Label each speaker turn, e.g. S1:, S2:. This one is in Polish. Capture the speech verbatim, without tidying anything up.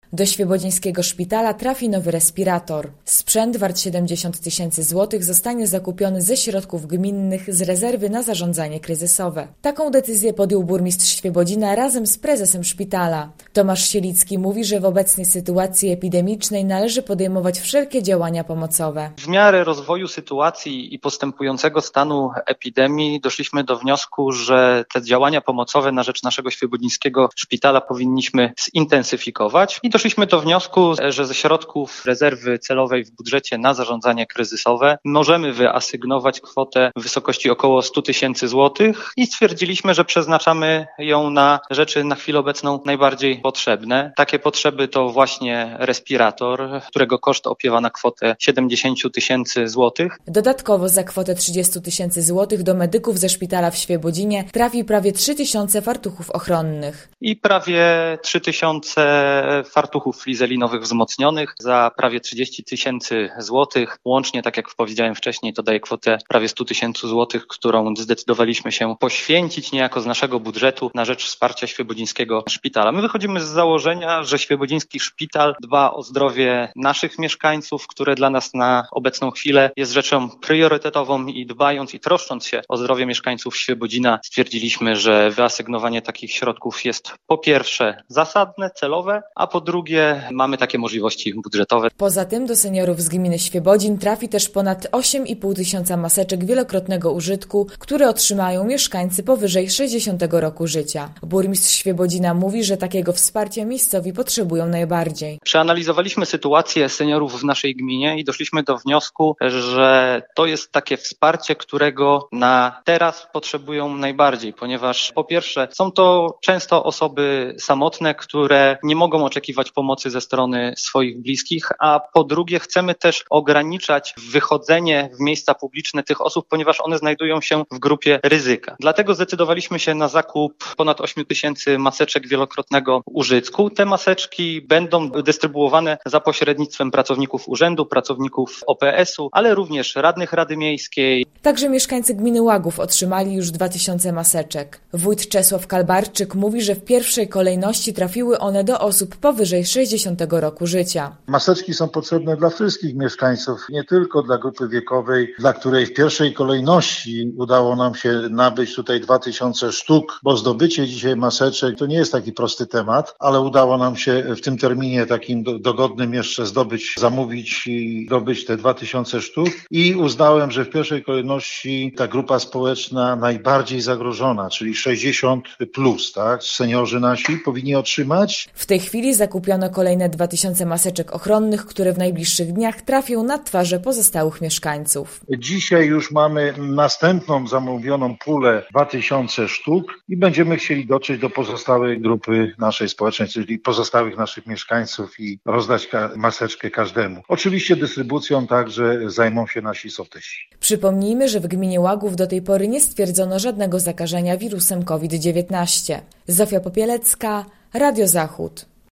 S1: Do świebodzińskiego szpitala trafi nowy respirator. Sprzęt wart siedemdziesiąt tysięcy złotych zostanie zakupiony ze środków gminnych z rezerwy na zarządzanie kryzysowe. Taką decyzję podjął burmistrz Świebodzina razem z prezesem szpitala. Tomasz Sielicki mówi, że w obecnej sytuacji epidemicznej należy podejmować wszelkie działania pomocowe.
S2: W miarę rozwoju sytuacji i postępującego stanu epidemii doszliśmy do wniosku, że te działania pomocowe na rzecz naszego świebodzińskiego szpitala powinniśmy zintensyfikować i doszliśmy do wniosku, że ze środków rezerwy celowej w budżecie na zarządzanie kryzysowe możemy wyasygnować kwotę w wysokości około sto tysięcy złotych i stwierdziliśmy, że przeznaczamy ją na rzeczy na chwilę obecną najbardziej potrzebne. Takie potrzeby to właśnie respirator, którego koszt opiewa na kwotę siedemdziesiąt tysięcy złotych.
S1: Dodatkowo za kwotę trzydzieści tysięcy złotych do medyków ze szpitala w Świebodzinie trafi prawie trzy tysiące fartuchów ochronnych.
S2: I prawie trzy tysiące fartuchów flizelinowych wzmocnionych za prawie trzydzieści tysięcy złotych. Łącznie, tak jak powiedziałem wcześniej, to daje kwotę prawie sto tysięcy złotych, którą zdecydowaliśmy się poświęcić niejako z naszego budżetu na rzecz wsparcia świebodzińskiego szpitala. My wychodzimy z założenia, że świebodziński szpital dba o zdrowie naszych mieszkańców, które dla nas na obecną chwilę jest rzeczą priorytetową i dbając i troszcząc się o zdrowie mieszkańców Świebodzina stwierdziliśmy, że wyasygnowanie takich środków jest po pierwsze zasadne, celowe, a po drugie mamy takie możliwości budżetowe.
S1: Poza tym do seniorów z gminy Świebodzin trafi też ponad osiem i pół tysiąca maseczek wielokrotnego użytku, które otrzymają mieszkańcy powyżej sześćdziesiątego roku życia. Burmistrz Świebodzina mówi, że takiego wsparcia miejscowi potrzebują najbardziej.
S2: Przeanalizowaliśmy sytuację seniorów w naszej gminie i doszliśmy do wniosku, że to jest takie wsparcie, którego na teraz potrzebują najbardziej, ponieważ po pierwsze są to często osoby samotne, które nie mogą oczekiwać pomocy ze strony swoich bliskich, a po drugie chcemy też ograniczać wychodzenie w miejsca publiczne tych osób, ponieważ one znajdują się w grupie ryzyka. Dlatego zdecydowaliśmy się na zakup ponad osiem tysięcy maseczek wielokrotnego użytku. Te maseczki będą dystrybuowane za pośrednictwem pracowników urzędu, pracowników O P S u, ale również radnych Rady Miejskiej.
S1: Także mieszkańcy gminy Łagów otrzymali już dwa tysiące maseczek. Wójt Czesław Kalbarczyk mówi, że w pierwszej kolejności trafiły one do osób powyżej sześćdziesiątego roku życia.
S3: Maseczki są potrzebne dla wszystkich mieszkańców, nie tylko dla grupy wiekowej, dla której w pierwszej kolejności udało nam się nabyć tutaj dwa tysiące sztuk, bo zdobycie dzisiaj maseczek to nie jest taki prosty temat, ale udało nam się w tym terminie takim dogodnym jeszcze zdobyć, zamówić i zdobyć te dwa tysiące sztuk i uznałem, że w pierwszej kolejności ta grupa społeczna najbardziej zagrożona, czyli sześćdziesiąt plus, tak, seniorzy nasi powinni otrzymać.
S1: W tej chwili zakupiono kolejne dwa tysiące maseczek ochronnych, które w najbliższych dniach trafią na twarze pozostałych mieszkańców.
S3: Dzisiaj już mamy następną zamówioną pulę dwa tysiące sztuk i będziemy chcieli dotrzeć do pozostałej grupy naszej społecznej, czyli pozostałych naszych mieszkańców i rozdać ka- maseczkę każdemu. Oczywiście dystrybucją także zajmą się nasi sołtysi.
S1: Przypomnijmy, że w gminie Łagów do tej pory nie stwierdzono żadnego zakażenia wirusem kowid dziewiętnaście. Zofia Popielecka, Radio Zachód.